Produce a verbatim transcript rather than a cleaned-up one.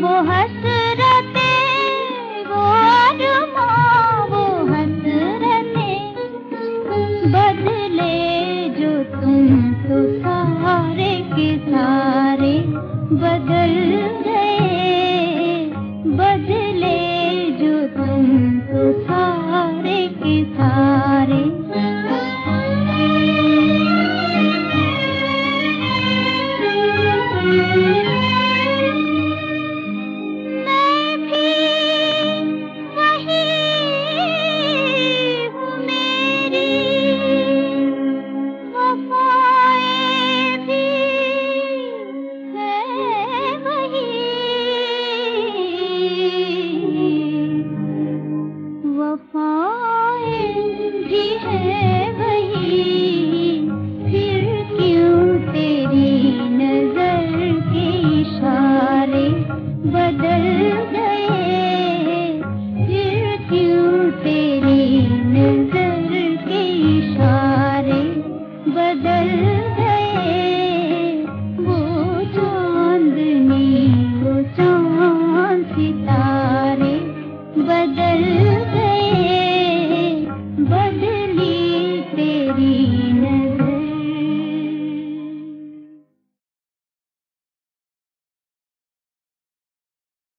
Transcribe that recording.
वो हसरतें, वो अरमां, वो हसरतें बदले जो तुम तो सारे के सारे बदल गए, बदले जो तुम तो सारे के सारे। बदल गए फिर क्यों तेरी नजर के इशारे, बदल गए वो चांदनी, वो चांद सितारे बदल